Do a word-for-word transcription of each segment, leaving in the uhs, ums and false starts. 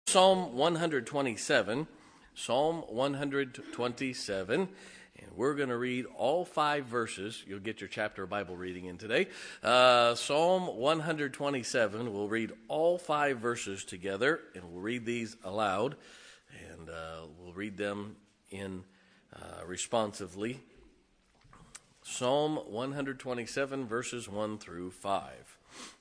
Psalm one twenty-seven, Psalm one twenty-seven, and we're going to read all five verses. You'll get your chapter Bible reading in today. Uh, Psalm one twenty-seven, we'll read all five verses together, and we'll read these aloud, and uh, we'll read them in uh, responsively. Psalm one twenty-seven, verses one through five.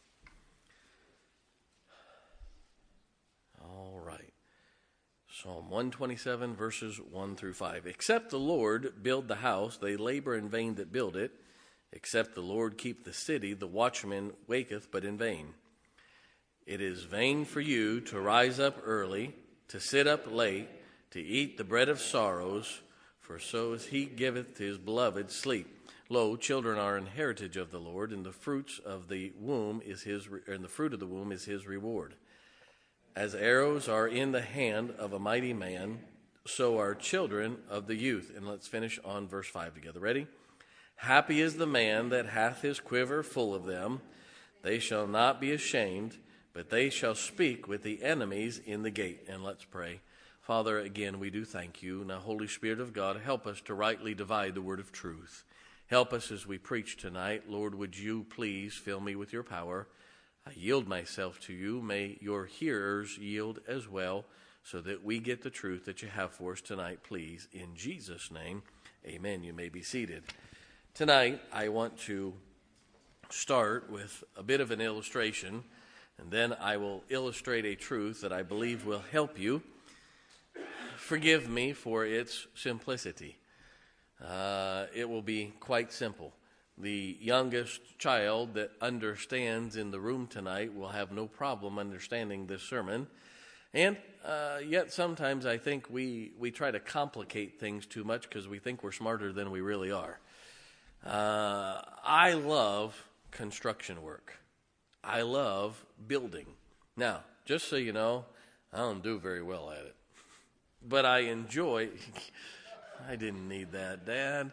All right. Psalm one twenty-seven, verses one through five. Except the Lord build the house, they labor in vain that build it. Except the Lord keep the city, the watchman waketh but in vain. It is vain for you to rise up early, to sit up late, to eat the bread of sorrows, for so as he giveth his beloved sleep. Lo, children are an heritage of the Lord, and the fruits of the womb is his, and the fruit of the womb is his reward. As arrows are in the hand of a mighty man, so are children of the youth. And let's finish on verse five together. Ready? Happy is the man that hath his quiver full of them. They shall not be ashamed, but they shall speak with the enemies in the gate. And let's pray. Father, again, we do thank you. Now, Holy Spirit of God, help us to rightly divide the word of truth. Help us as we preach tonight. Lord, would you please fill me with your power? I yield myself to you. May your hearers yield as well, so that we get the truth that you have for us tonight, please. In Jesus' name, amen. You may be seated. Tonight, I want to start with a bit of an illustration, and then I will illustrate a truth that I believe will help you. Forgive me for its simplicity. Uh, it will be quite simple. The youngest child that understands in the room tonight will have no problem understanding this sermon. And uh, yet sometimes I think we, we try to complicate things too much because we think we're smarter than we really are. Uh, I love construction work. I love building. Now, just so you know, I don't do very well at it. But I enjoy... I didn't need that, Dad.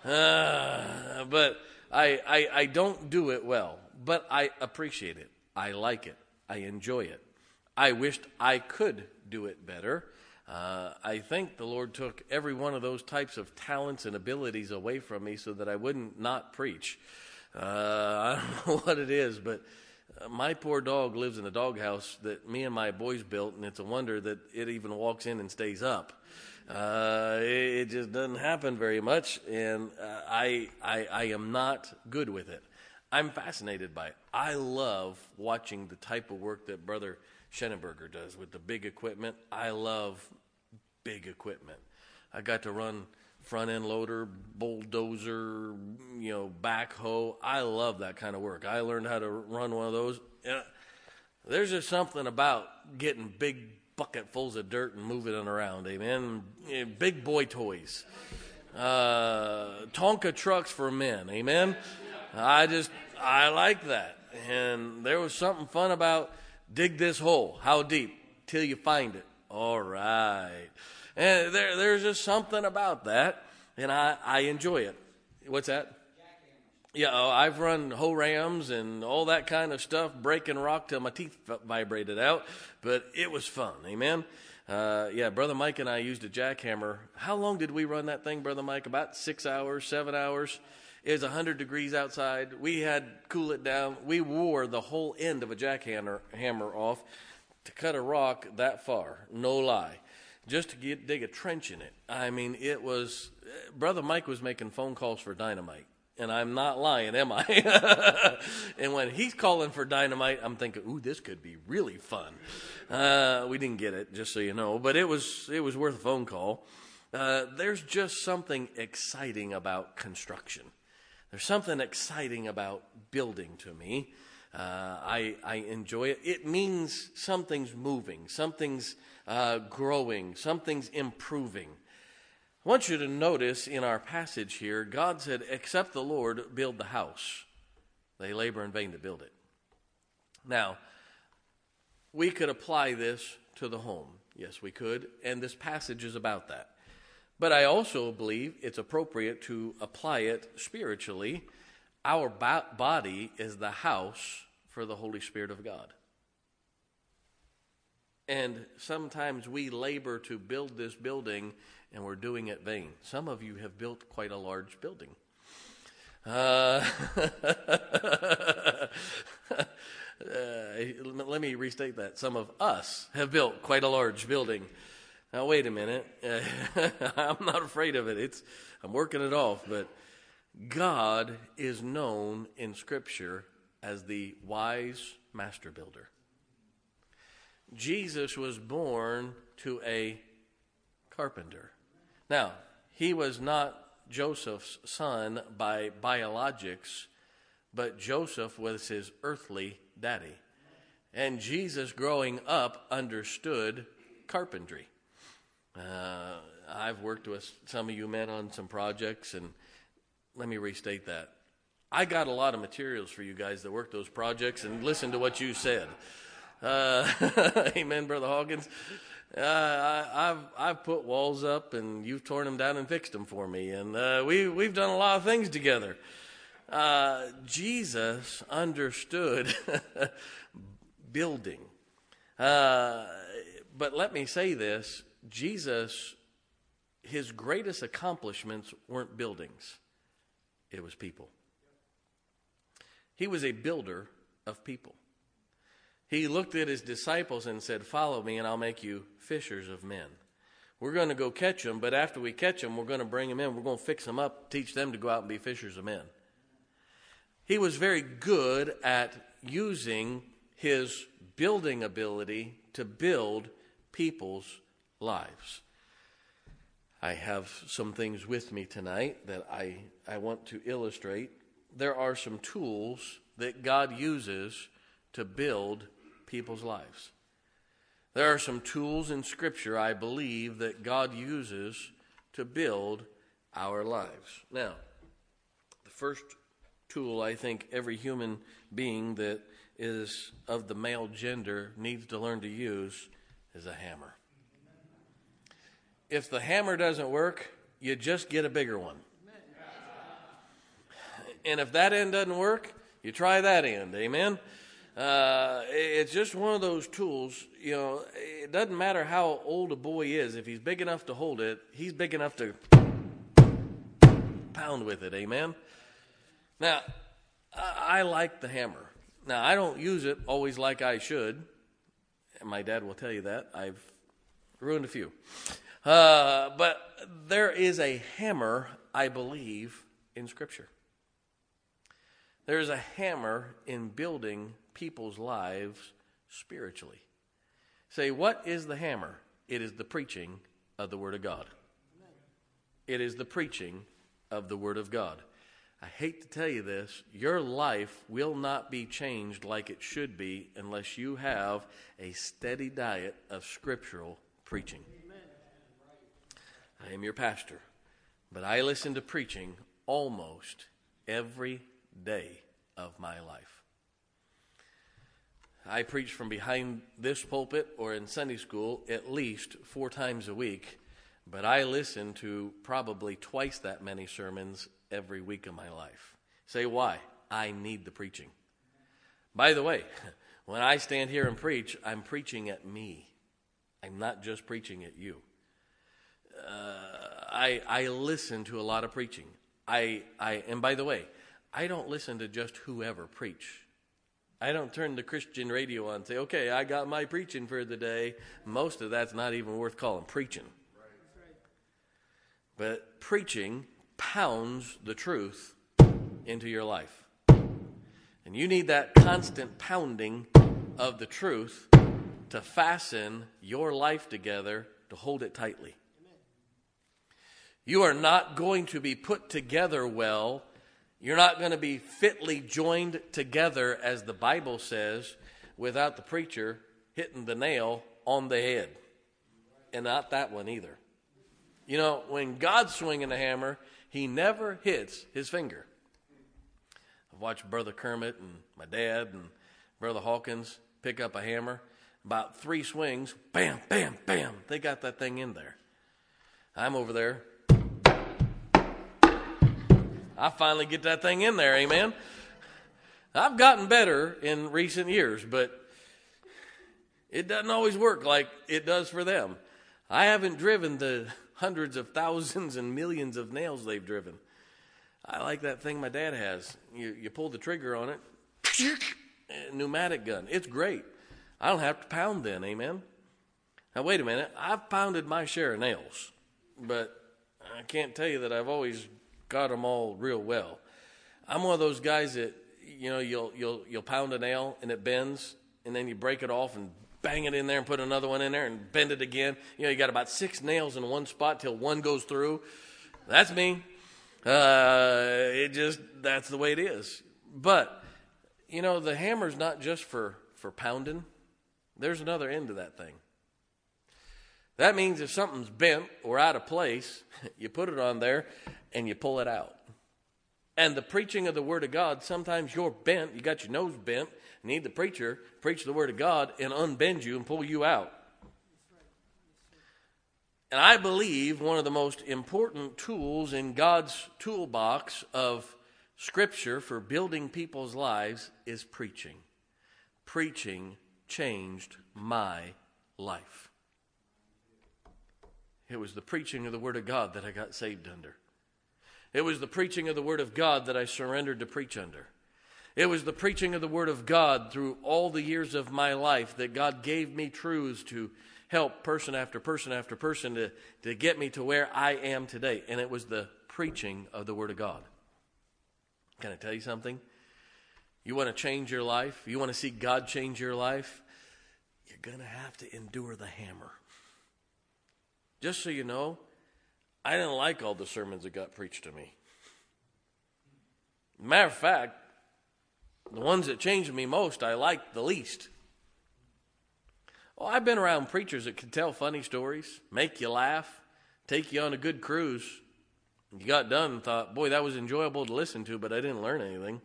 Uh, but I, I I don't do it well, but I appreciate it. I like it. I enjoy it. I wished I could do it better. Uh, I think the Lord took every one of those types of talents and abilities away from me so that I wouldn't not preach. Uh, I don't know what it is, but my poor dog lives in a doghouse that me and my boys built, and it's a wonder that it even walks in and stays up. Uh, it, it just doesn't happen very much, and uh, I, I I am not good with it. I'm fascinated by it. I love watching the type of work that Brother Schenenberger does with the big equipment. I love big equipment. I got to run front end loader, bulldozer, you know, backhoe. I love that kind of work. I learned how to run one of those. And there's just something about getting big bucketfuls of dirt and moving it around, amen. Big boy toys, uh, Tonka trucks for men, amen. I just I like that, and there was something fun about dig this hole. How deep till you find it? All right, and there there's just something about that, and I I enjoy it. What's that? Yeah, oh, I've run hoe rams and all that kind of stuff, breaking rock till my teeth vibrated out, but it was fun, amen? Uh, yeah, Brother Mike and I used a jackhammer. How long did we run that thing, Brother Mike? About six hours, seven hours. It was one hundred degrees outside. We had to cool it down. We wore the whole end of a jackhammer hammer off to cut a rock that far, no lie, just to get dig a trench in it. I mean, it was, Brother Mike was making phone calls for dynamite. And I'm not lying, am I? And when he's calling for dynamite, I'm thinking, ooh, this could be really fun. Uh, we didn't get it, just so you know, but it was it was worth a phone call. Uh, there's just something exciting about construction. There's something exciting about building to me. Uh, I, I enjoy it. It means something's moving, something's uh, growing, something's improving. I want you to notice in our passage here, God said, except the Lord build the house, they labor in vain to build it. Now, we could apply this to the home. Yes, we could. And this passage is about that. But I also believe it's appropriate to apply it spiritually. Our body is the house for the Holy Spirit of God. And sometimes we labor to build this building, and we're doing it vain. Some of you have built quite a large building. Uh, uh, let me restate that. Some of us have built quite a large building. Now, wait a minute. Uh, I'm not afraid of it. It's I'm working it off. But God is known in Scripture as the wise master builder. Jesus was born to a carpenter. Now, he was not Joseph's son by biologics, but Joseph was his earthly daddy. And Jesus, growing up, understood carpentry. Uh, I've worked with some of you men on some projects, and let me restate that. I got a lot of materials for you guys that worked those projects, and listen to what you said. Uh, amen, Brother Hawkins. Uh, I, I've I've put walls up, and you've torn them down and fixed them for me, and uh, we we've done a lot of things together. Uh, Jesus understood building, uh, but let me say this: Jesus, his greatest accomplishments weren't buildings; it was people. He was a builder of people. He looked at his disciples and said, "Follow me, and I'll make you fishers of men." We're going to go catch them, but after we catch them, we're going to bring them in. We're going to fix them up, teach them to go out and be fishers of men. He was very good at using his building ability to build people's lives. I have some things with me tonight that I, I want to illustrate. There are some tools that God uses to build people's lives. There are some tools in Scripture, I believe, that God uses to build our lives. Now, the first tool I think every human being that is of the male gender needs to learn to use is a hammer. If the hammer doesn't work, you just get a bigger one. And if that end doesn't work, you try that end. Amen? Uh, it's just one of those tools. You know, it doesn't matter how old a boy is. If he's big enough to hold it, he's big enough to pound with it. Amen? Now, I, I like the hammer. Now, I don't use it always like I should. And my dad will tell you that. I've ruined a few. Uh, but there is a hammer, I believe, in Scripture. There is a hammer in building people's lives spiritually. Say, what is the hammer? It is the preaching of the Word of God. It is the preaching of the Word of God. I hate to tell you this, your life will not be changed like it should be unless you have a steady diet of scriptural preaching. I am your pastor, but I listen to preaching almost every day of my life. I preach from behind this pulpit or in Sunday school at least four times a week, but I listen to probably twice that many sermons every week of my life. Say why? I need the preaching. By the way, when I stand here and preach, I'm preaching at me. I'm not just preaching at you. Uh, I I listen to a lot of preaching. I I and by the way, I don't listen to just whoever preach. I don't turn the Christian radio on and say, okay, I got my preaching for the day. Most of that's not even worth calling preaching. Right. But preaching pounds the truth into your life. And you need that constant pounding of the truth to fasten your life together, to hold it tightly. Amen. You are not going to be put together well. You're not going to be fitly joined together, as the Bible says, without the preacher hitting the nail on the head. And not that one either. You know, when God's swinging the hammer, he never hits his finger. I've watched Brother Kermit and my dad and Brother Hawkins pick up a hammer. About three swings, bam, bam, bam, they got that thing in there. I'm over there. I finally get that thing in there, amen. I've gotten better in recent years, but It doesn't always work like it does for them. I haven't driven the hundreds of thousands and millions of nails they've driven. I like that thing my dad has. You, you pull the trigger on it, pneumatic gun. It's great. I don't have to pound then, amen? Now, wait a minute. I've pounded my share of nails, but I can't tell you that I've always got them all real well. I'm one of those guys that, you know, you'll you'll you'll pound a nail and it bends, and then you break it off and bang it in there and put another one in there and bend it again. You know, you got about six nails in one spot till one goes through. That's me. Uh, it just, that's the way it is. But, you know, the hammer's not just for, for pounding. There's another end to that thing. That means if something's bent or out of place, you put it on there and you pull it out. And the preaching of the Word of God, sometimes you're bent, you got your nose bent, you need the preacher preach the Word of God and unbend you and pull you out. And I believe one of the most important tools in God's toolbox of Scripture for building people's lives is preaching. Preaching changed my life. It was the preaching of the Word of God that I got saved under. It was the preaching of the Word of God that I surrendered to preach under. It was the preaching of the Word of God through all the years of my life that God gave me truths to help person after person after person to, to get me to where I am today. And it was the preaching of the Word of God. Can I tell you something? You want to change your life? You want to see God change your life? You're going to have to endure the hammer. Just so you know, I didn't like all the sermons that got preached to me. Matter of fact, the ones that changed me most, I liked the least. Oh, I've been around preachers that can tell funny stories, make you laugh, take you on a good cruise. You got done and thought, boy, that was enjoyable to listen to, but I didn't learn anything.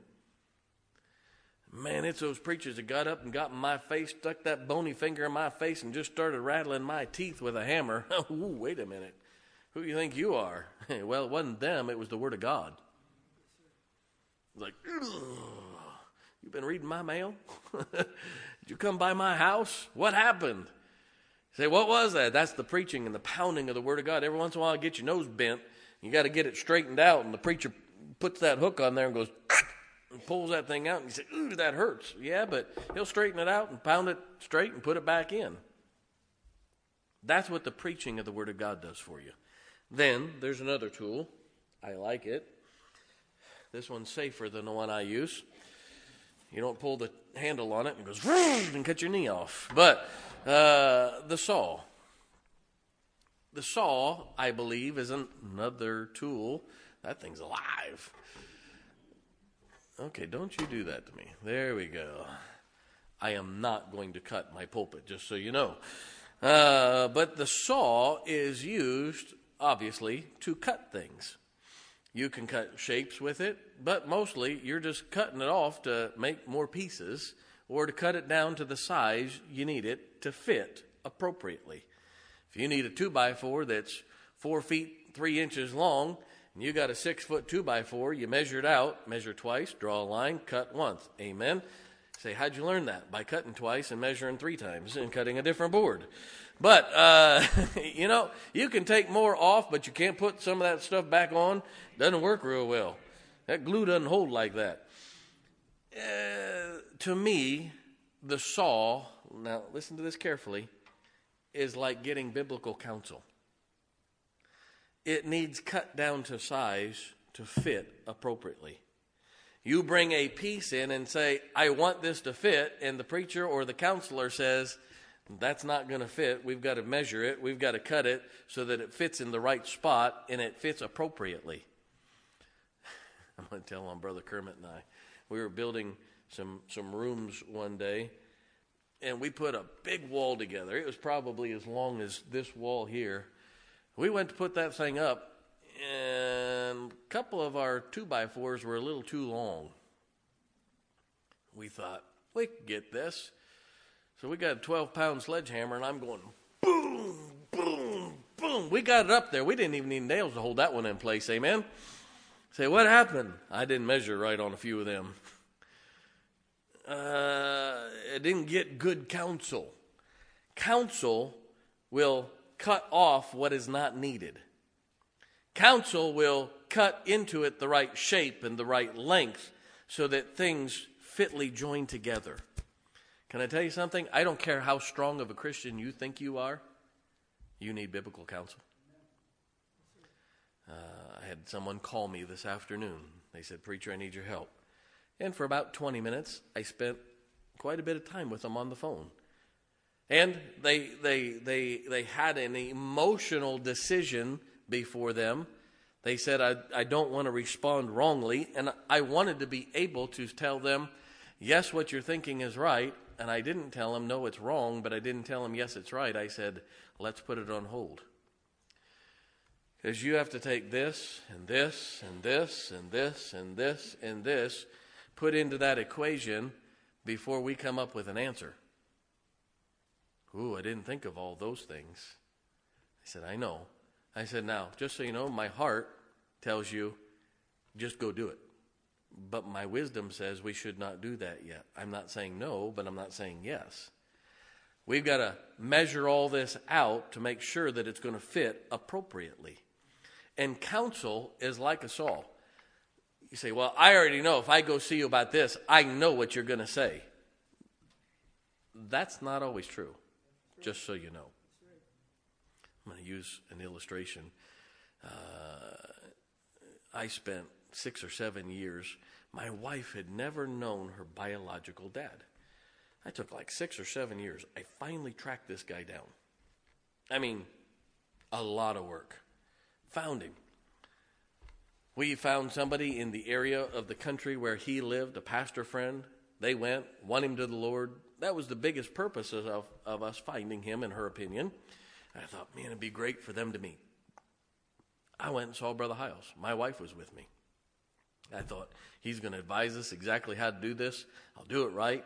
Man, it's those preachers that got up and got in my face, stuck that bony finger in my face, and just started rattling my teeth with a hammer. Ooh, wait a minute. Who do you think you are? Well, it wasn't them. It was the Word of God. Like, you've been reading my mail? Did you come by my house? What happened? You say, what was that? That's the preaching and the pounding of the Word of God. Every once in a while, you get your nose bent. You got to get it straightened out, and the preacher puts that hook on there and goes, and pulls that thing out, and you say, ooh, that hurts. Yeah, but he'll straighten it out and pound it straight and put it back in. That's what the preaching of the Word of God does for you. Then there's another tool. I like it. This one's safer than the one I use. You don't pull the handle on it and it goes and cut your knee off. But uh, the saw. The saw, I believe, is another tool. That thing's alive. Okay, don't you do that to me. There we go. I am not going to cut my pulpit, just so you know. Uh, but the saw is used, obviously, to cut things. You can cut shapes with it, but mostly you're just cutting it off to make more pieces or to cut it down to the size you need it to fit appropriately. If you need a two by four that's four feet, three inches long, and you got a six foot two by four, you measure it out, measure twice, draw a line, cut once. Amen. Say, how'd you learn that? By cutting twice and measuring three times and cutting a different board. But, uh, you know, you can take more off, but you can't put some of that stuff back on. Doesn't work real well. That glue doesn't hold like that. Uh, to me, the saw, now listen to this carefully, is like getting biblical counsel. It needs cut down to size to fit appropriately. You bring a piece in and say, I want this to fit, and the preacher or the counselor says, that's not going to fit. We've got to measure it. We've got to cut it so that it fits in the right spot and it fits appropriately. I'm going to tell on Brother Kermit and I. We were building some, some rooms one day, and we put a big wall together. It was probably as long as this wall here. We went to put that thing up, and a couple of our two by fours were a little too long. We thought, we could get this. So we got a twelve pound sledgehammer, and I'm going boom, boom, boom. We got it up there. We didn't even need nails to hold that one in place, amen? Say, what happened? I didn't measure right on a few of them. Uh, I didn't get good counsel. Counsel will cut off what is not needed. Counsel will cut into it the right shape and the right length so that things fitly join together. Can I tell you something? I don't care how strong of a Christian you think you are, you need biblical counsel. Uh, I had someone call me this afternoon. They said, "Preacher, I need your help." And for about twenty minutes, I spent quite a bit of time with them on the phone. And they they they they had an emotional decision before them. They said, I, I don't want to respond wrongly. And I wanted to be able to tell them, yes, what you're thinking is right. And I didn't tell them, no, it's wrong. But I didn't tell them, yes, it's right. I said, let's put it on hold. Because you have to take this and this and this and this and this and this, put into that equation before we come up with an answer. Ooh, I didn't think of all those things. I said, I know. I said, now, just so you know, my heart tells you, just go do it. But my wisdom says we should not do that yet. I'm not saying no, but I'm not saying yes. We've got to measure all this out to make sure that it's going to fit appropriately. And counsel is like a saw. You say, well, I already know if I go see you about this, I know what you're going to say. That's not always true, just so you know. I'm going to use an illustration. Uh, I spent six or seven years. My wife had never known her biological dad. I took like six or seven years. I finally tracked this guy down. I mean, a lot of work. Found him. We found somebody in the area of the country where he lived, a pastor friend. They went, won him to the Lord. That was the biggest purpose of, of us finding him, in her opinion. I thought, man, it'd be great for them to meet. I went and saw Brother Hiles. My wife was with me. I thought, he's going to advise us exactly how to do this. I'll do it right.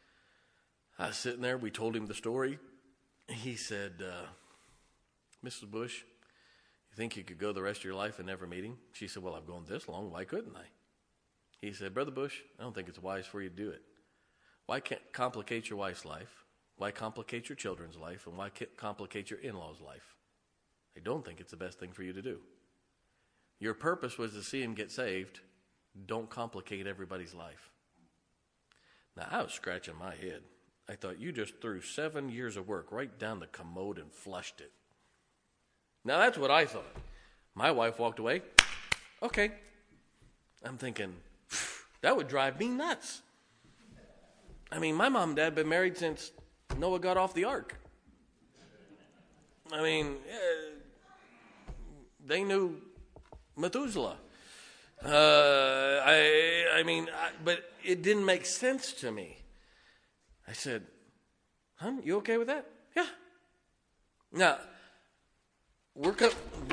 I was sitting there. We told him the story. He said, uh, Missus Bush, you think you could go the rest of your life and never meet him? She said, well, I've gone this long. Why couldn't I? He said, Brother Bush, I don't think it's wise for you to do it. Why can't complicate your wife's life? Why complicate your children's life? And why complicate your in-laws' life? I don't think it's the best thing for you to do. Your purpose was to see him get saved. Don't complicate everybody's life. Now, I was scratching my head. I thought, you just threw seven years of work right down the commode and flushed it. Now, that's what I thought. My wife walked away. Okay. I'm thinking, that would drive me nuts. I mean, my mom and dad have been married since Noah got off the ark. I mean, uh, they knew Methuselah. Uh, I, I mean, I, but it didn't make sense to me. I said, "Hon, you okay with that?" Yeah. Now, we're co-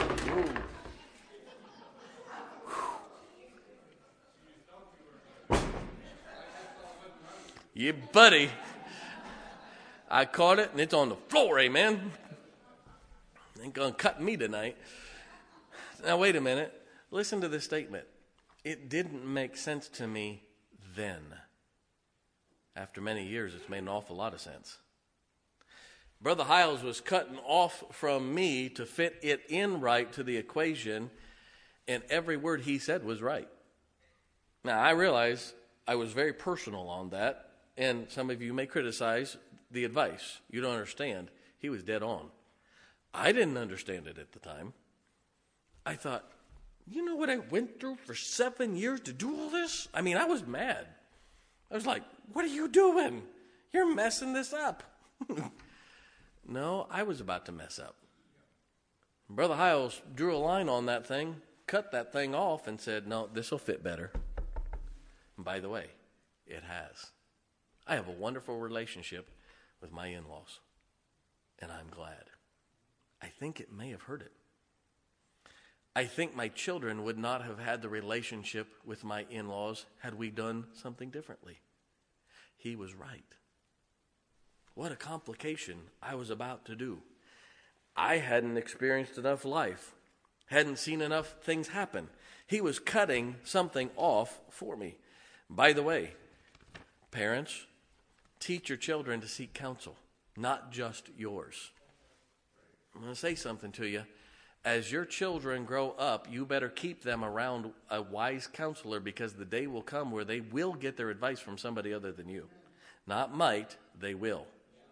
Yeah, buddy. I caught it, and it's on the floor, amen. Ain't gonna cut me tonight. Now, wait a minute. Listen to this statement. It didn't make sense to me then. After many years, it's made an awful lot of sense. Brother Hiles was cutting off from me to fit it in right to the equation, and every word he said was right. Now, I realize I was very personal on that, and some of you may criticize the advice. You don't understand. He was dead on. I didn't understand it at the time. I thought, you know what I went through for seven years to do all this? I mean, I was mad. I was like, what are you doing? You're messing this up. No, I was about to mess up. Brother Hiles drew a line on that thing, cut that thing off, and said, no, this will fit better. And by the way, it has. I have a wonderful relationship with my in-laws, and I'm glad. I think it may have hurt it. I think my children would not have had the relationship with my in-laws had we done something differently. He was right. What a complication I was about to do. I hadn't experienced enough life, hadn't seen enough things happen. He was cutting something off for me. By the way, parents, teach your children to seek counsel. not just yours. I'm going to say something to you. As your children grow up, you better keep them around a wise counselor, because the day will come where they will get their advice from somebody other than you. Not might, they will.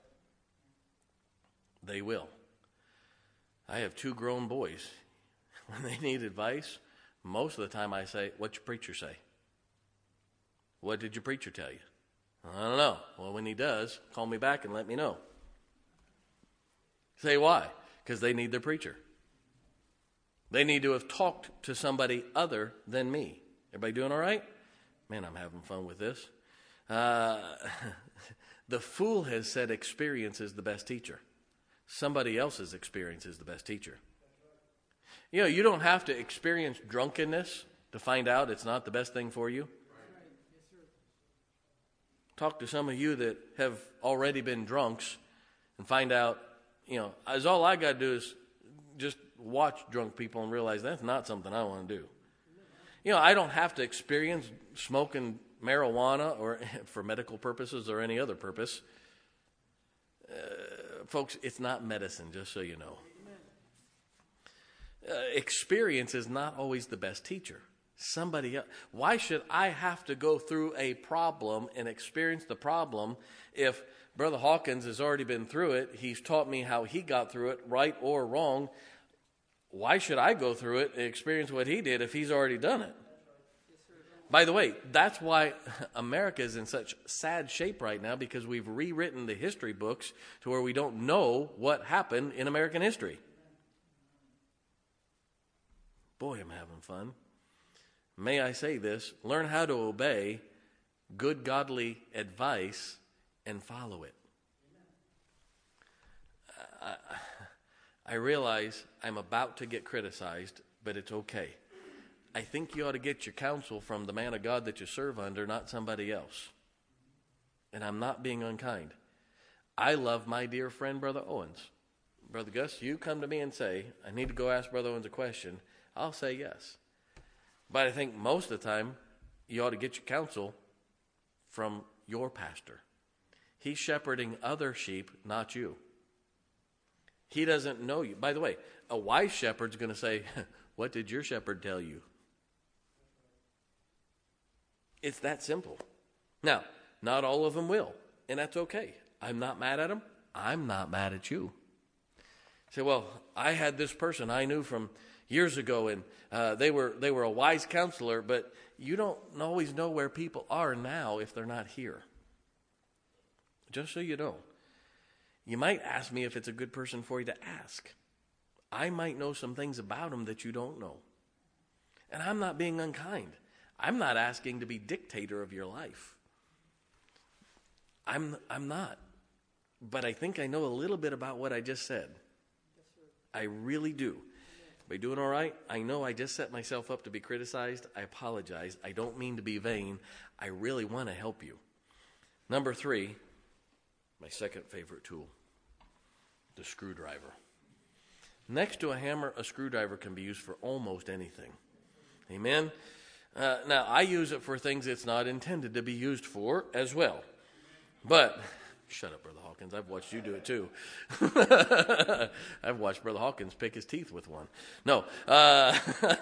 They will. I have two grown boys. When they need advice, most of the time I say, what'd your preacher say? What did your preacher tell you? I don't know. Well, when he does, call me back and let me know. Say why? Because they need their preacher. They need to have talked to somebody other than me. Everybody doing all right? Man, I'm having fun with this. Uh, the fool has said experience is the best teacher. Somebody else's experience is the best teacher. You know, you don't have to experience drunkenness to find out it's not the best thing for you. Talk to some of you that have already been drunks and find out, you know, as all I got to do is just watch drunk people and realize that's not something I want to do. You know, I don't have to experience smoking marijuana or for medical purposes or any other purpose. Uh, folks, it's not medicine, just so you know. Uh, experience is not always the best teacher. Somebody else. Why should I have to go through a problem and experience the problem if Brother Hawkins has already been through it? He's taught me how he got through it, right or wrong. Why should I go through it and experience what he did if he's already done it? By the way, that's why America is in such sad shape right now, because we've rewritten the history books to where we don't know what happened in American history. Boy, I'm having fun. May I say this? Learn how to obey good godly advice and follow it. I, I realize I'm about to get criticized, but it's okay. I think you ought to get your counsel from the man of God that you serve under, not somebody else. And I'm not being unkind. I love my dear friend, Brother Owens. Brother Gus, you come to me and say, I need to go ask Brother Owens a question. I'll say yes. But I think most of the time, you ought to get your counsel from your pastor. He's shepherding other sheep, not you. He doesn't know you. By the way, a wise shepherd's going to say, what did your shepherd tell you? It's that simple. Now, not all of them will, and that's okay. I'm not mad at them. I'm not mad at you. Say, well, I had this person I knew from years ago, and uh, they were they were a wise counselor, but you don't always know where people are now if they're not here. Just so you know. You might ask me if it's a good person for you to ask. I might know some things about them that you don't know. And I'm not being unkind. I'm not asking to be dictator of your life. I'm I'm not. But I think I know a little bit about what I just said. Yes, sir. I really do. Are you doing all right? I know I just set myself up to be criticized. I apologize. I don't mean to be vain. I really want to help you. Number three, my second favorite tool, the screwdriver. Next to a hammer, a screwdriver can be used for almost anything. Amen? Uh, now, I use it for things it's not intended to be used for as well. But, shut up, Brother Hawkins. I've watched you do it too. I've watched Brother Hawkins pick his teeth with one. No. Uh,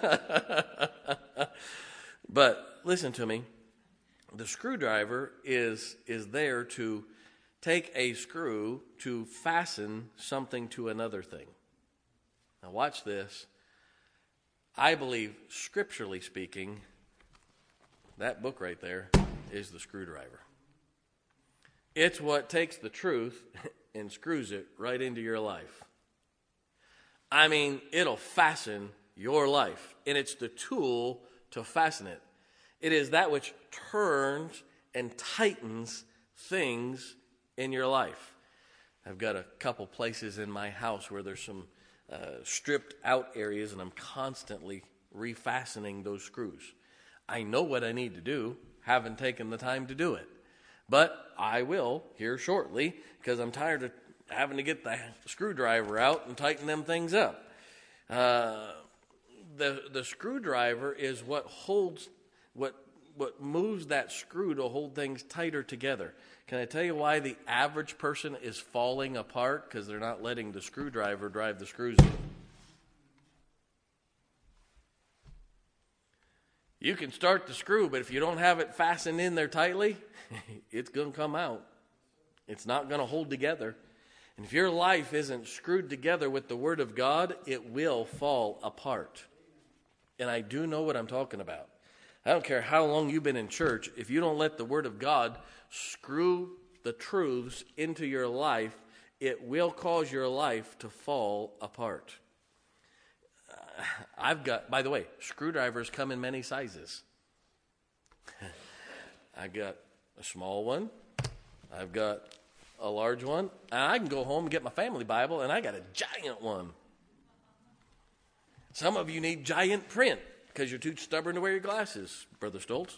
but, listen to me. The screwdriver is is there to take a screw to fasten something to another thing. Now watch this. I believe, scripturally speaking, that book right there is the screwdriver. It's what takes the truth and screws it right into your life. I mean, it'll fasten your life, and it's the tool to fasten it. It is that which turns and tightens things in your life. I've got a couple places in my house where there's some uh, stripped out areas, and I'm constantly refastening those screws. I know what I need to do, haven't taken the time to do it. But I will here shortly, because I'm tired of having to get the screwdriver out and tighten them things up. Uh, the the screwdriver is what holds, what what moves that screw to hold things tighter together. Can I tell you why the average person is falling apart? Because they're not letting the screwdriver drive the screws in. You can start the screw, but if you don't have it fastened in there tightly, it's going to come out. It's not going to hold together. And if your life isn't screwed together with the Word of God, it will fall apart. And I do know what I'm talking about. I don't care how long you've been in church. If you don't let the Word of God screw the truths into your life, it will cause your life to fall apart. Uh, I've got, by the way, screwdrivers come in many sizes. I got a small one. I've got a large one. And I can go home and get my family Bible, and I got a giant one. Some of you need giant print because you're too stubborn to wear your glasses, Brother Stoltz.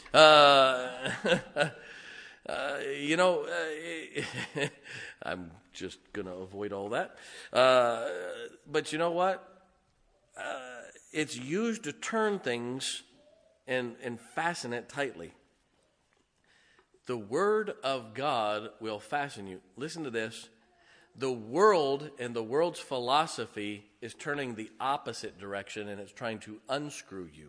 Uh, uh, you know, uh, I'm just going to avoid all that. Uh, but you know what? Uh, it's used to turn things and, and fasten it tightly. The Word of God will fasten you. Listen to this. The world and the world's philosophy is turning the opposite direction, and it's trying to unscrew you.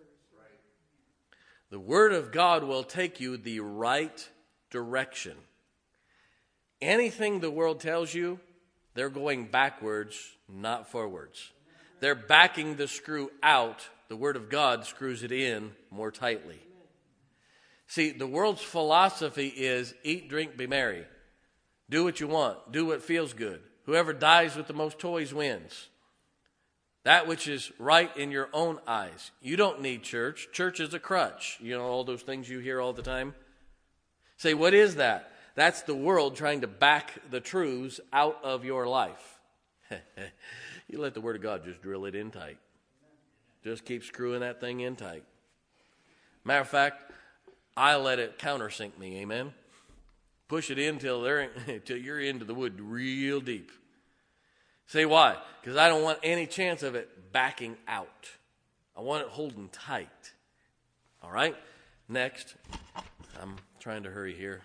The Word of God will take you the right direction. Anything the world tells you, they're going backwards, not forwards. They're backing the screw out. The Word of God screws it in more tightly. See, the world's philosophy is eat, drink, be merry. Do what you want. Do what feels good. Whoever dies with the most toys wins. That which is right in your own eyes. You don't need church. Church is a crutch. You know, all those things you hear all the time. Say, what is that? That's the world trying to back the truths out of your life. You let the Word of God just drill it in tight. Just keep screwing that thing in tight. Matter of fact, I let it countersink me, amen? Push it in till, they're, till you're into the wood real deep. Say why? Because I don't want any chance of it backing out. I want it holding tight. All right? Next. I'm trying to hurry here.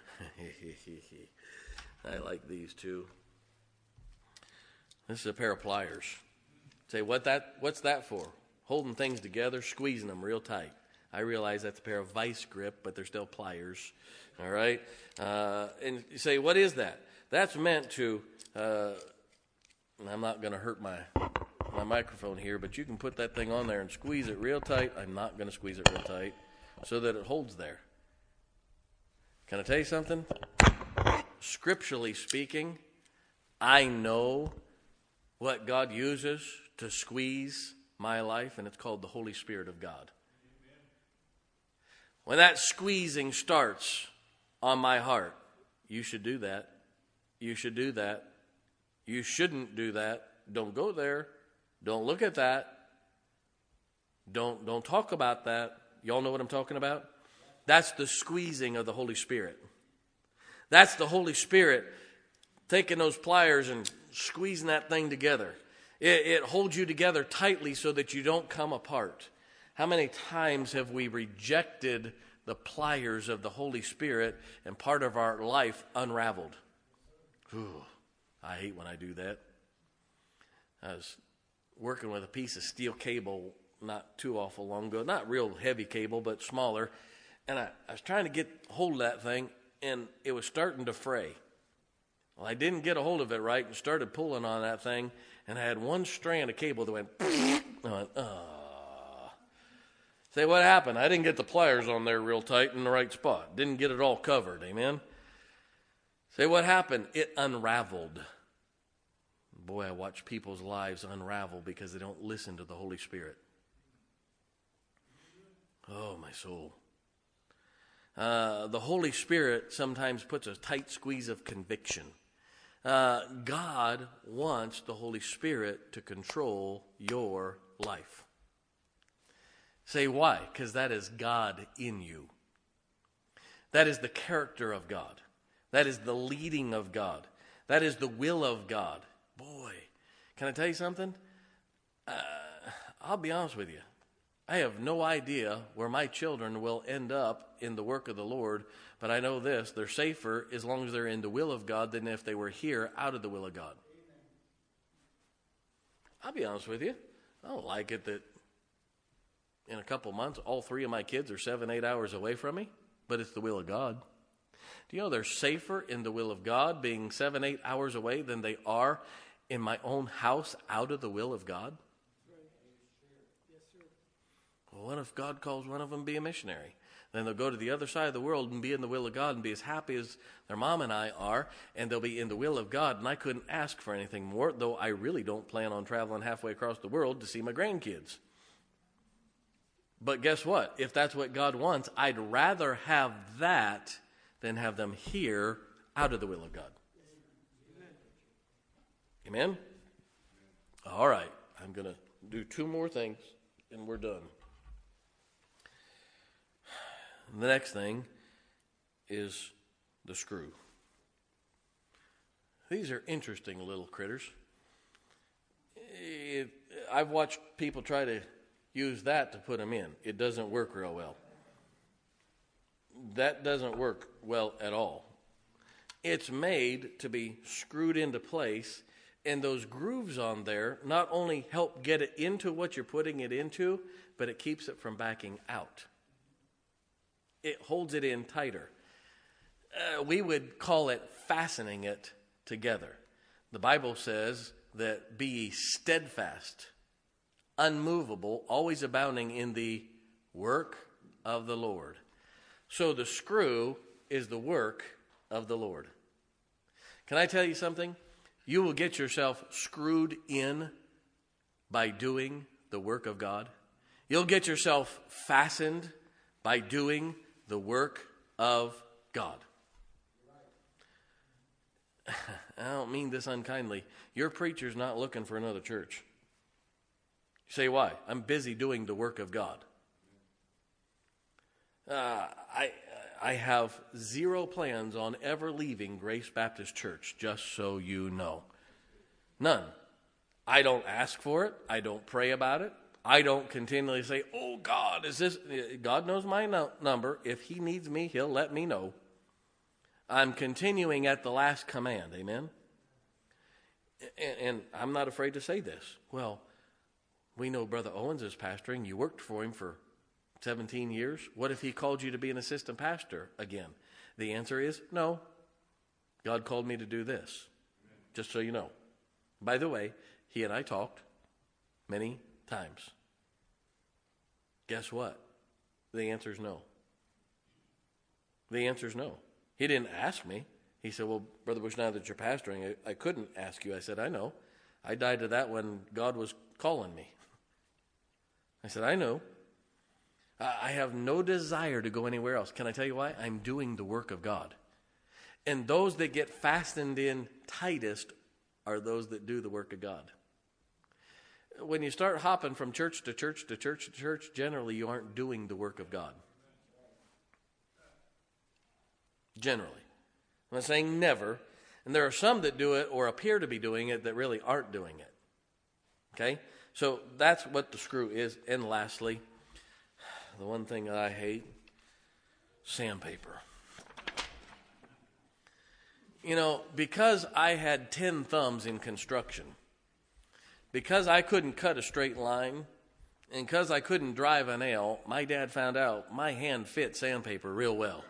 I like these too. This is a pair of pliers. Say, what that? What's that for? Holding things together, squeezing them real tight. I realize that's a pair of vice grip, but they're still pliers. All right? Uh, and you say, what is that? That's meant to, uh, I'm not going to hurt my my microphone here, but you can put that thing on there and squeeze it real tight. I'm not going to squeeze it real tight so that it holds there. Can I tell you something? Scripturally speaking, I know what God uses to squeeze my life, and it's called the Holy Spirit of God. When that squeezing starts on my heart, you should do that. You should do that. You shouldn't do that. Don't go there. Don't look at that. Don't, don't talk about that. Y'all know what I'm talking about? That's the squeezing of the Holy Spirit. That's the Holy Spirit taking those pliers and squeezing that thing together. It, it holds you together tightly so that you don't come apart. How many times have we rejected the pliers of the Holy Spirit and part of our life unraveled? Ooh, I hate when I do that. I was working with a piece of steel cable not too awful long ago. Not real heavy cable, but smaller. And I, I was trying to get hold of that thing, and it was starting to fray. Well, I didn't get a hold of it right and started pulling on that thing, and I had one strand of cable that went, I went, oh. Say, what happened? I didn't get the pliers on there real tight in the right spot. Didn't get it all covered, amen? Say, what happened? It unraveled. Boy, I watch people's lives unravel because they don't listen to the Holy Spirit. Oh, my soul. Uh, the Holy Spirit sometimes puts a tight squeeze of conviction. Uh, God wants the Holy Spirit to control your life. Say why? Because that is God in you. That is the character of God. That is the leading of God. That is the will of God. Boy, can I tell you something? Uh, I'll be honest with you. I have no idea where my children will end up in the work of the Lord, but I know this, they're safer as long as they're in the will of God than if they were here out of the will of God. I'll be honest with you. I don't like it that in a couple months, all three of my kids are seven, eight hours away from me, but it's the will of God. Do you know they're safer in the will of God being seven, eight hours away than they are in my own house out of the will of God? Well, what if God calls one of them to be a missionary? Then they'll go to the other side of the world and be in the will of God and be as happy as their mom and I are, and they'll be in the will of God, and I couldn't ask for anything more, though I really don't plan on traveling halfway across the world to see my grandkids. But guess what? If that's what God wants, I'd rather have that than have them here out of the will of God. Amen? All right. I'm going to do two more things, and we're done. The next thing is the screw. These are interesting little critters. It, I've watched people try to use that to put them in. It doesn't work real well. That doesn't work well at all. It's made to be screwed into place, and those grooves on there not only help get it into what you're putting it into, but it keeps it from backing out. It holds it in tighter. Uh, we would call it fastening it together. The Bible says that be ye steadfast, unmovable, always abounding in the work of the Lord. So the screw is the work of the Lord. Can I tell you something? You will get yourself screwed in by doing the work of God. You'll get yourself fastened by doing the work of God. I don't mean this unkindly. Your preacher's not looking for another church. You say, why? I'm busy doing the work of God. Uh, I I have zero plans on ever leaving Grace Baptist Church, just so you know. None. I don't ask for it. I don't pray about it. I don't continually say, oh, God, is this? God knows my no- number. If he needs me, he'll let me know. I'm continuing at the last command. Amen? And, and I'm not afraid to say this. Well, we know Brother Owens is pastoring. You worked for him for seventeen years. What if he called you to be an assistant pastor again? The answer is no. God called me to do this, just so you know. By the way, he and I talked many times. Guess what? The answer is no. The answer is no. He didn't ask me. He said, well, Brother Bush, now that you're pastoring, I, I couldn't ask you. I said, I know. I died to that when God was calling me. I said, I know. I have no desire to go anywhere else. Can I tell you why? I'm doing the work of God. And those that get fastened in tightest are those that do the work of God. When you start hopping from church to church to church to church, generally you aren't doing the work of God. Generally. I'm not saying never. And there are some that do it or appear to be doing it that really aren't doing it. Okay? So that's what the screw is. And lastly, the one thing that I hate, sandpaper. You know, because I had ten thumbs in construction, because I couldn't cut a straight line, and because I couldn't drive a nail, my dad found out my hand fit sandpaper real well.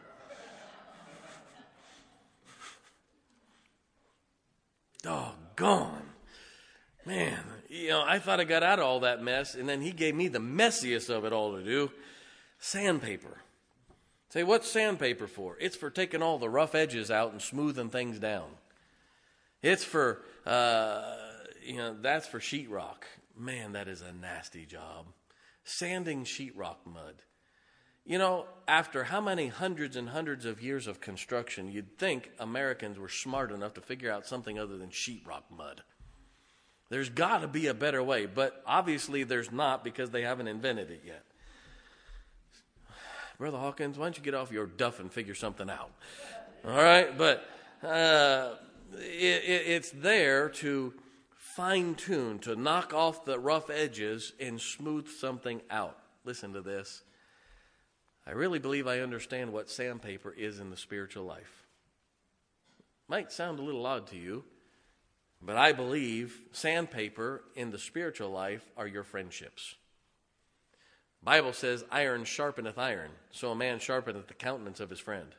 Doggone. Man, you know, I thought I got out of all that mess, and then he gave me the messiest of it all to do. Sandpaper. Say, what's sandpaper for? It's for taking all the rough edges out and smoothing things down. It's for, uh, you know, that's for sheetrock. Man, that is a nasty job. Sanding sheetrock mud. You know, after how many hundreds and hundreds of years of construction, you'd think Americans were smart enough to figure out something other than sheetrock mud. There's got to be a better way, but obviously there's not because they haven't invented it yet. Brother Hawkins, why don't you get off your duff and figure something out? All right, but uh, it, it, it's there to fine-tune, to knock off the rough edges and smooth something out. listen to this. I really believe I understand what sandpaper is in the spiritual life. Might sound a little odd to you, but I believe sandpaper in the spiritual life are your friendships. Bible says, iron sharpeneth iron, so a man sharpeneth the countenance of his friend.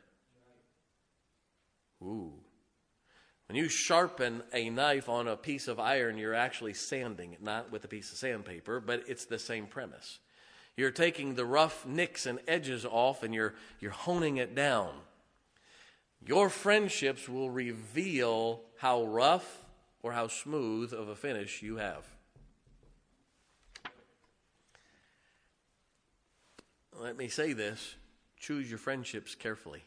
Ooh. When you sharpen a knife on a piece of iron, you're actually sanding it, not with a piece of sandpaper, but it's the same premise. You're taking the rough nicks and edges off, and you're you're honing it down. Your friendships will reveal how rough or how smooth of a finish you have. Let me say this. Choose your friendships carefully.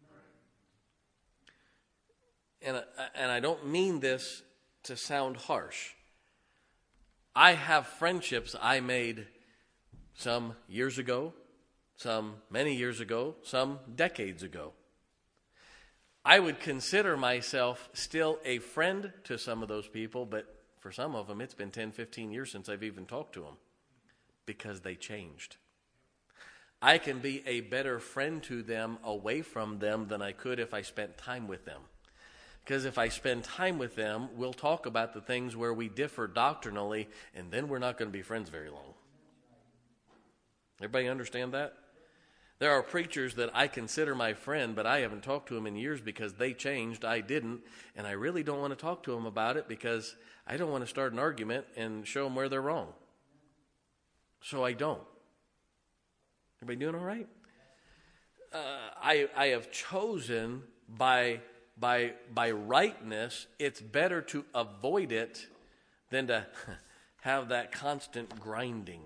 And, and I don't mean this to sound harsh. I have friendships I made some years ago, some many years ago, some decades ago. I would consider myself still a friend to some of those people, but for some of them, it's been ten, fifteen years since I've even talked to them because they changed. I can be a better friend to them away from them than I could if I spent time with them. Because if I spend time with them, we'll talk about the things where we differ doctrinally, and then we're not going to be friends very long. Everybody understand that? There are preachers that I consider my friend, but I haven't talked to them in years because they changed, I didn't, and I really don't want to talk to them about it because I don't want to start an argument and show them where they're wrong. So I don't. Everybody doing all right? Uh, I I have chosen by by by rightness, it's better to avoid it than to have that constant grinding.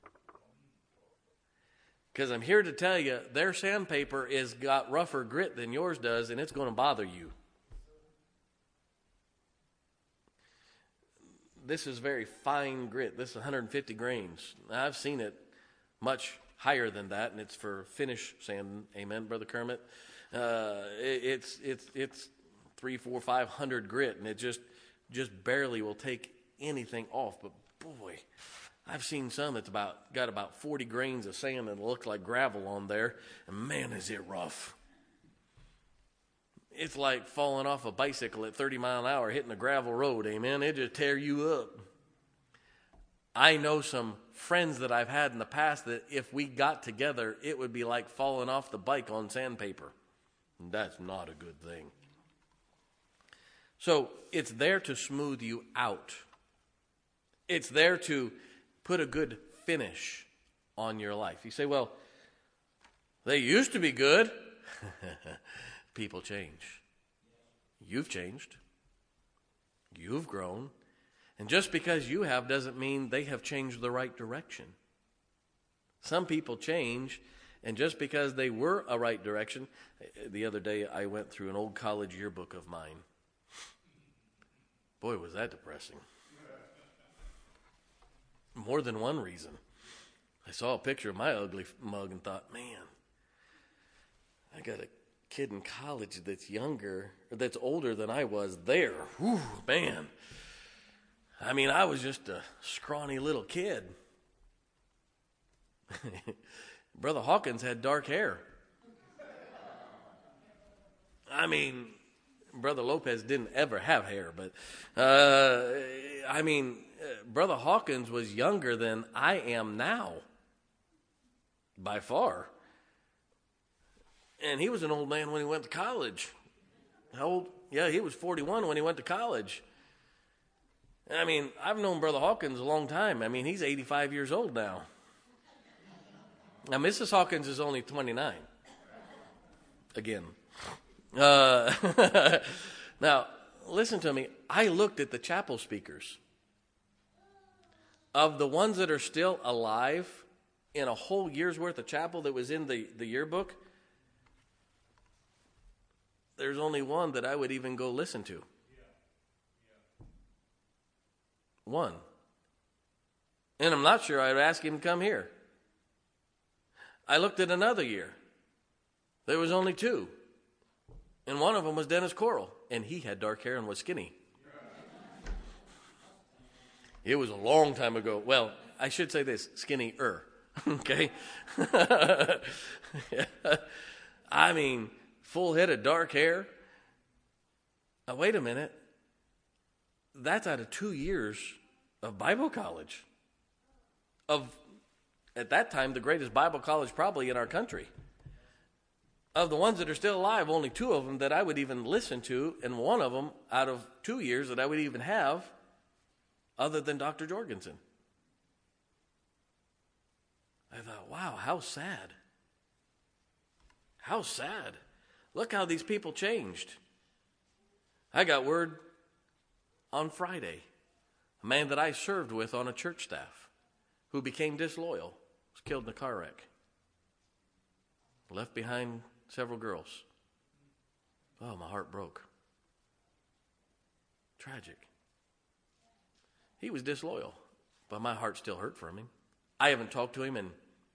Because I'm here to tell you, their sandpaper is got rougher grit than yours does, and it's going to bother you. This is very fine grit. This is one hundred fifty grains. I've seen it much higher than that, and it's for finish sand. Amen, Brother Kermit. Uh, it, it's it's it's three, four, five hundred grit, and it just just barely will take anything off. But boy, I've seen some that's about got about forty grains of sand that look like gravel on there, and man, is it rough. It's like falling off a bicycle at thirty mile an hour hitting a gravel road, amen. It just tear you up. I know some friends that I've had in the past that if we got together, it would be like falling off the bike on sandpaper. And that's not a good thing. So it's there to smooth you out. It's there to put a good finish on your life. You say, well, they used to be good. People change. You've changed. You've grown. And just because you have doesn't mean they have changed the right direction. Some people change, and just because they were a right direction, the other day I went through an old college yearbook of mine. Boy, was that depressing. More than one reason. I saw a picture of my ugly mug and thought, man, I got a kid in college that's younger, or that's older than I was there. Whew, man. I mean, I was just a scrawny little kid. Brother Hawkins had dark hair. I mean, Brother Lopez didn't ever have hair, but uh, I mean, uh, Brother Hawkins was younger than I am now, by far. And he was an old man when he went to college. How old? Yeah, he was forty-one when he went to college. I mean, I've known Brother Hawkins a long time. I mean, he's eighty-five years old now. Now, Missus Hawkins is only twenty-nine. Again. Uh, now, listen to me. I looked at the chapel speakers. Of the ones that are still alive in a whole year's worth of chapel that was in the, the yearbook, there's only one that I would even go listen to. One. And I'm not sure I'd ask him to come here. I looked at another year. There was only two. And one of them was Dennis Coral. And he had dark hair and was skinny. It was a long time ago. Well, I should say this, skinny-er. Okay? I mean, full head of dark hair. Now, wait a minute. That's out of two years of Bible college. Of, at that time, the greatest Bible college probably in our country. Of the ones that are still alive, only two of them that I would even listen to, and one of them out of two years that I would even have, other than Doctor Jorgensen. I thought, wow, how sad. How sad. Look how these people changed. I got word on Friday, a man that I served with on a church staff who became disloyal was killed in a car wreck. Left behind several girls. Oh, my heart broke. Tragic. He was disloyal, but my heart still hurt for him. I haven't talked to him in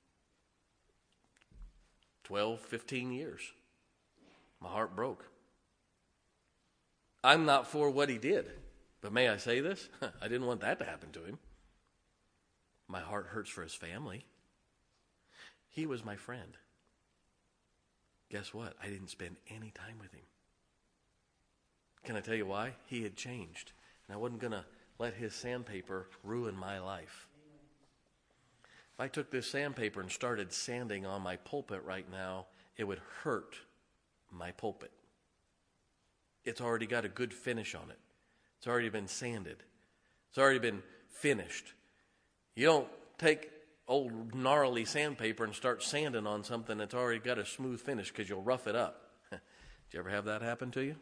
twelve, fifteen years. My heart broke. I'm not for what he did, but may I say this? I didn't want that to happen to him. My heart hurts for his family. He was my friend. Guess what? I didn't spend any time with him. Can I tell you why? He had changed, and I wasn't going to let his sandpaper ruin my life. If I took this sandpaper and started sanding on my pulpit right now, it would hurt my pulpit. It's already got a good finish on it. It's already been sanded. It's already been finished. You don't take old gnarly sandpaper and start sanding on something that's already got a smooth finish because you'll rough it up. Did you ever have that happen to you?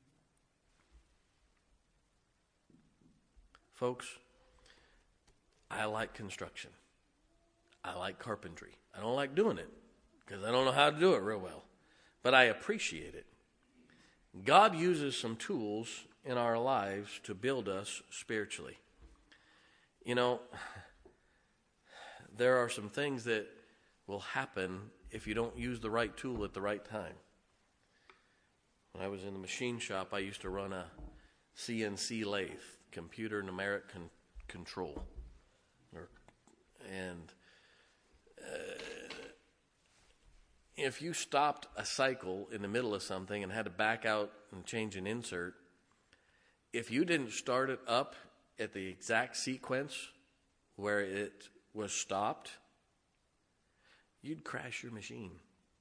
Folks, I like construction. I like carpentry. I don't like doing it because I don't know how to do it real well, but I appreciate it. God uses some tools in our lives to build us spiritually. You know, there are some things that will happen if you don't use the right tool at the right time. When I was in the machine shop, I used to run a C N C lathe, computer numeric con- control. Or, and uh, if you stopped a cycle in the middle of something and had to back out and change an insert, if you didn't start it up at the exact sequence where it was stopped, you'd crash your machine.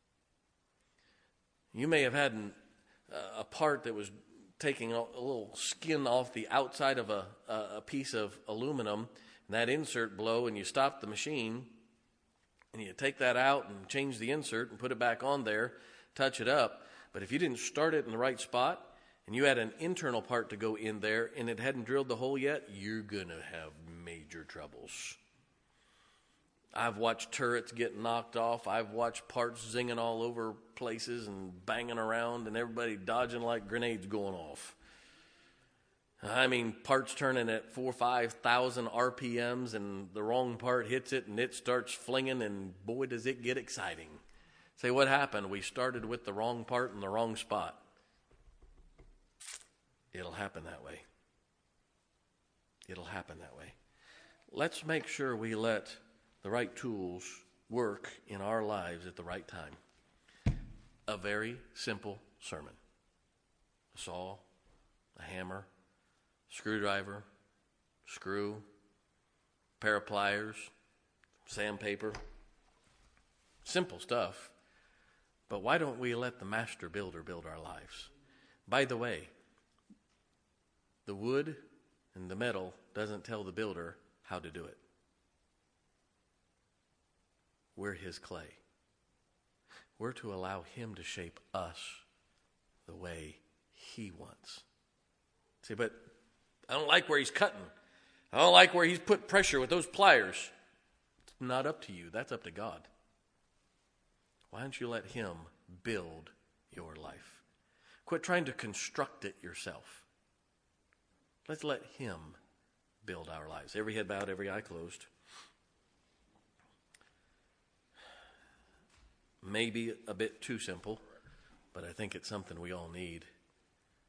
You may have had an, uh, a part that was taking a, a little skin off the outside of a, a, a piece of aluminum, and that insert blow, and you stopped the machine, and you take that out and change the insert and put it back on there, touch it up. But if you didn't start it in the right spot, and you had an internal part to go in there, and it hadn't drilled the hole yet, you're going to have major troubles. I've watched turrets get knocked off. I've watched parts zinging all over places and banging around and everybody dodging like grenades going off. I mean, parts turning at four or five thousand R P Ms and the wrong part hits it and it starts flinging, and boy, does it get exciting. Say, what happened? We started with the wrong part in the wrong spot. It'll happen that way. It'll happen that way. Let's make sure we let the right tools work in our lives at the right time. A very simple sermon. A saw, a hammer, screwdriver, screw, pair of pliers, sandpaper. Simple stuff. But why don't we let the master builder build our lives? By the way, the wood and the metal doesn't tell the builder how to do it. We're his clay. We're to allow him to shape us the way he wants. See, but I don't like where he's cutting. I don't like where he's put pressure with those pliers. It's not up to you. That's up to God. Why don't you let him build your life? Quit trying to construct it yourself. Let's let him build our lives. Every head bowed, every eye closed. Maybe a bit too simple, but I think it's something we all need.